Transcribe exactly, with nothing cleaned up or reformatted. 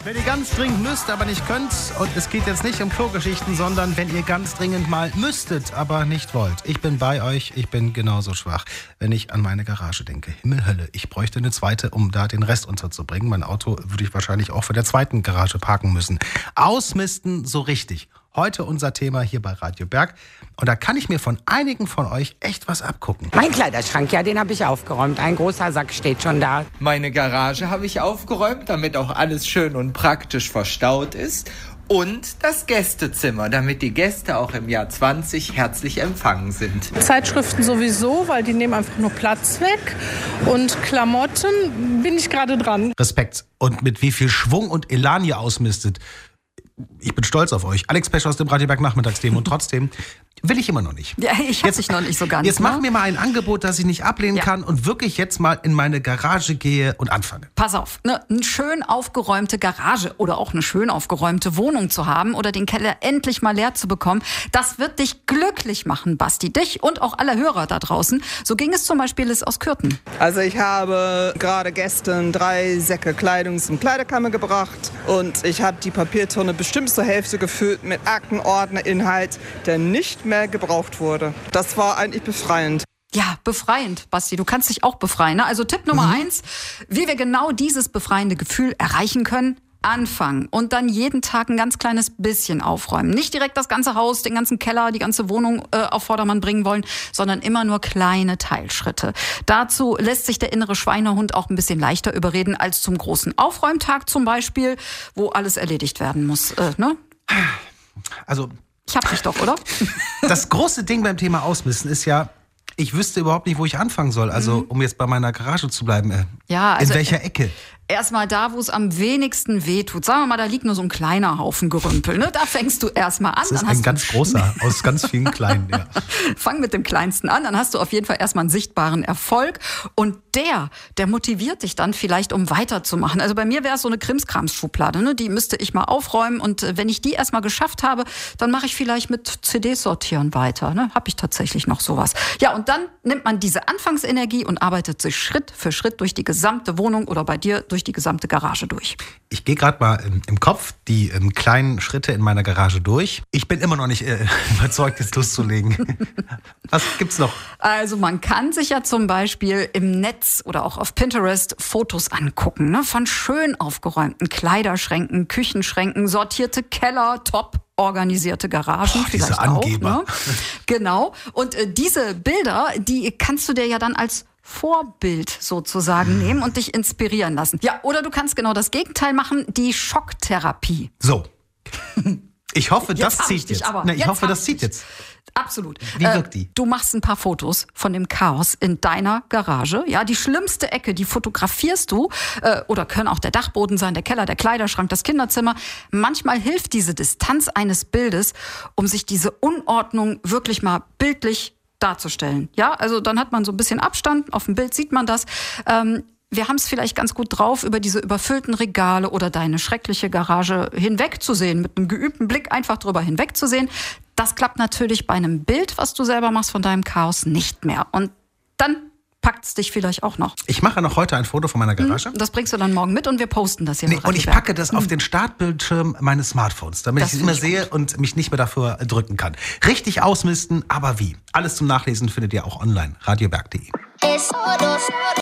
Wenn ihr ganz dringend müsst, aber nicht könnt, und es geht jetzt nicht um Klogeschichten, sondern wenn ihr ganz dringend mal müsstet, aber nicht wollt. Ich bin bei euch, ich bin genauso schwach, wenn ich an meine Garage denke. Himmel, Hölle, ich bräuchte eine zweite, um da den Rest unterzubringen. Mein Auto würde ich wahrscheinlich auch vor der zweiten Garage parken müssen. Ausmisten so richtig. Heute unser Thema hier bei Radio Berg. Und da kann ich mir von einigen von euch echt was abgucken. Mein Kleiderschrank, ja, den habe ich aufgeräumt. Ein großer Sack steht schon da. Meine Garage habe ich aufgeräumt, damit auch alles schön und praktisch verstaut ist. Und das Gästezimmer, damit die Gäste auch im Jahr zwanzig herzlich empfangen sind. Zeitschriften sowieso, weil die nehmen einfach nur Platz weg. Und Klamotten bin ich gerade dran. Respekt. Und mit wie viel Schwung und Elan ihr ausmistet. Ich bin stolz auf euch. Alex Pesch aus dem Radio Berg Nachmittagsthemen. Und trotzdem will ich immer noch nicht. Ja, ich hab dich noch nicht so ganz. Jetzt mach mir mal ein Angebot, das ich nicht ablehnen Ja. kann und wirklich jetzt mal in meine Garage gehe und anfange. Pass auf, ne, eine schön aufgeräumte Garage oder auch eine schön aufgeräumte Wohnung zu haben oder den Keller endlich mal leer zu bekommen, das wird dich glücklich machen, Basti. Dich und auch alle Hörer da draußen. So ging es zum Beispiel Liz aus Kürten. Also ich habe gerade gestern drei Säcke Kleidung zum Kleiderkammer gebracht und ich habe die Papiertonne bestimmt zur Hälfte gefüllt mit Aktenordnerinhalt, der nicht mehr gebraucht wurde. Das war eigentlich befreiend. Ja, befreiend, Basti. Du kannst dich auch befreien. Ne? Also Tipp Nummer Mhm. eins, wie wir genau dieses befreiende Gefühl erreichen können. Anfangen und dann jeden Tag ein ganz kleines bisschen aufräumen. Nicht direkt das ganze Haus, den ganzen Keller, die ganze Wohnung äh, auf Vordermann bringen wollen, sondern immer nur kleine Teilschritte. Dazu lässt sich der innere Schweinehund auch ein bisschen leichter überreden als zum großen Aufräumtag zum Beispiel, wo alles erledigt werden muss. Äh, ne? Also Ich hab dich doch, oder? das große Ding beim Thema Ausmisten ist ja, ich wüsste überhaupt nicht, wo ich anfangen soll. Also um jetzt bei meiner Garage zu bleiben. Äh, Ja, also in welcher Ecke? Erstmal da, wo es am wenigsten wehtut. Sagen wir mal, da liegt nur so ein kleiner Haufen Gerümpel. Ne? Da fängst du erstmal an. Das ist dann ein hast ganz du großer, aus ganz vielen kleinen. Ja. Fang mit dem Kleinsten an, dann hast du auf jeden Fall erstmal einen sichtbaren Erfolg. Und der, der motiviert dich dann vielleicht, um weiterzumachen. Also bei mir wäre es so eine Krimskrams-Schublade. Ne? Die müsste ich mal aufräumen. Und äh, wenn ich die erstmal geschafft habe, dann mache ich vielleicht mit C Ds sortieren weiter. Ne? Habe ich tatsächlich noch sowas. Ja, und dann nimmt man diese Anfangsenergie und arbeitet sich Schritt für Schritt durch die gesamte Wohnung oder bei dir durch die gesamte Garage durch. Ich gehe gerade mal im, im Kopf die ähm, kleinen Schritte in meiner Garage durch. Ich bin immer noch nicht äh, überzeugt, jetzt loszulegen. Was gibt's noch? Also man kann sich ja zum Beispiel im Netz oder auch auf Pinterest Fotos angucken, ne? Von schön aufgeräumten Kleiderschränken, Küchenschränken, sortierte Keller, top organisierte Garagen. Boah, diese vielleicht Angeber. auch. Ne? Genau. Und äh, diese Bilder, die kannst du dir ja dann als Vorbild sozusagen nehmen und dich inspirieren lassen. Ja, oder du kannst genau das Gegenteil machen, die Schocktherapie. So. Ich hoffe, Jetzt das hab ich zieht dich jetzt. aber. Nee, ich Jetzt hoffe, hab das ich zieht dich. jetzt. Absolut. Wie wirkt die? Du machst ein paar Fotos von dem Chaos in deiner Garage. Ja, die schlimmste Ecke, die fotografierst du. Äh, oder können auch der Dachboden sein, der Keller, der Kleiderschrank, das Kinderzimmer. Manchmal hilft diese Distanz eines Bildes, um sich diese Unordnung wirklich mal bildlich darzustellen. Ja, also dann hat man so ein bisschen Abstand. Auf dem Bild sieht man das. Ähm, Wir haben es vielleicht ganz gut drauf, über diese überfüllten Regale oder deine schreckliche Garage hinwegzusehen, mit einem geübten Blick einfach drüber hinwegzusehen. Das klappt natürlich bei einem Bild, was du selber machst von deinem Chaos, nicht mehr. Und dann packt es dich vielleicht auch noch. Ich mache noch heute ein Foto von meiner Garage. Das bringst du dann morgen mit und wir posten das hier. Nee, bei und Radio ich Berg. packe das auf den Startbildschirm meines Smartphones, damit Das ich es immer finde ich sehe und mich nicht mehr dafür drücken kann. Richtig ausmisten, aber wie? Alles zum Nachlesen findet ihr auch online. radioberg punkt de.